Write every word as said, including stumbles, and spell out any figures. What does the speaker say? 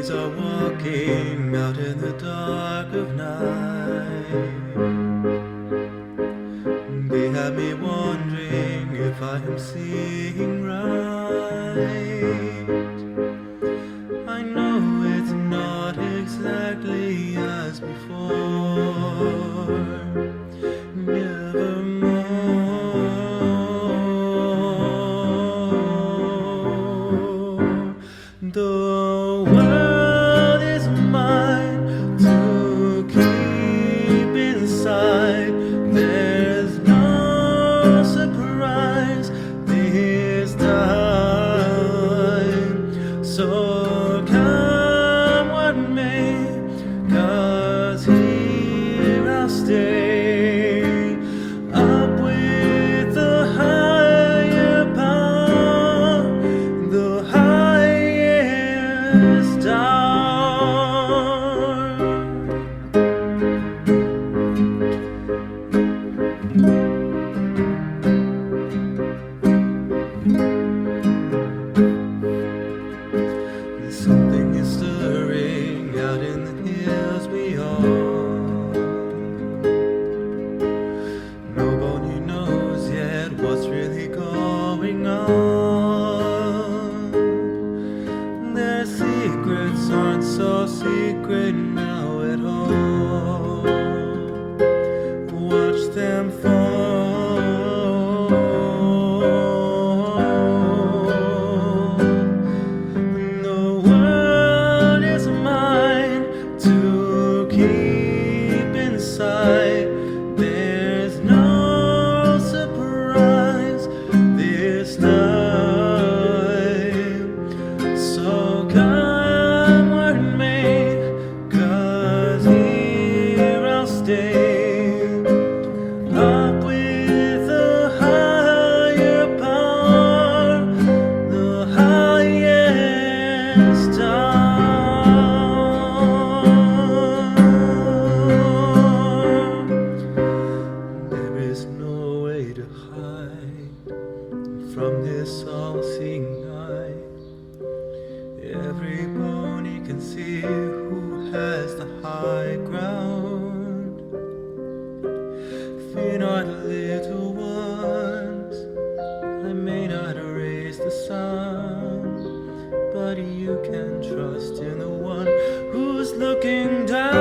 Boys are walking out in the dark of night. They have me wondering if I am seeing right. I know it's not exactly as before. Nevermore. The world is mine to keep inside. There's no surprise this time. So come what may, 'cause here I'll stay, up with the higher power, the highest star. Something is stirring out in the hills beyond. Nobody knows yet what's really going on. Their secrets aren't so secret now at all. Watch them fall. The world is mine to keep inside. There's no surprise this time. So come what may, 'cause here I'll stay, up with the higher power, the highest star. There is no way to hide from this all-seeing eye. Everybody can see who has the high ground. Fear not, little ones, I may not raise the sun, but you can trust in the one who's looking down.